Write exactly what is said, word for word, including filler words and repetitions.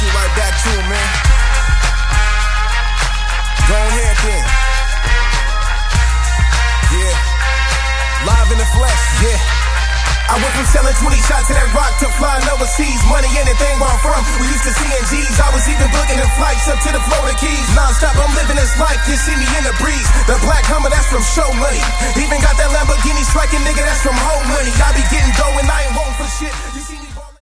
get right back to it, man. Go ahead then. Yeah. Live in the flesh, yeah. I went from selling twenty shots to that rock to flying overseas. Money, anything where I'm from. We used to C N Gs. I was even booking in flights up to the Florida Keys. Non-stop, I'm living this life. You see me in the breeze. The black Hummer, that's from show money. Even got that Lamborghini striking, nigga, that's from home money. I be getting dough and I ain't wrong for shit. You see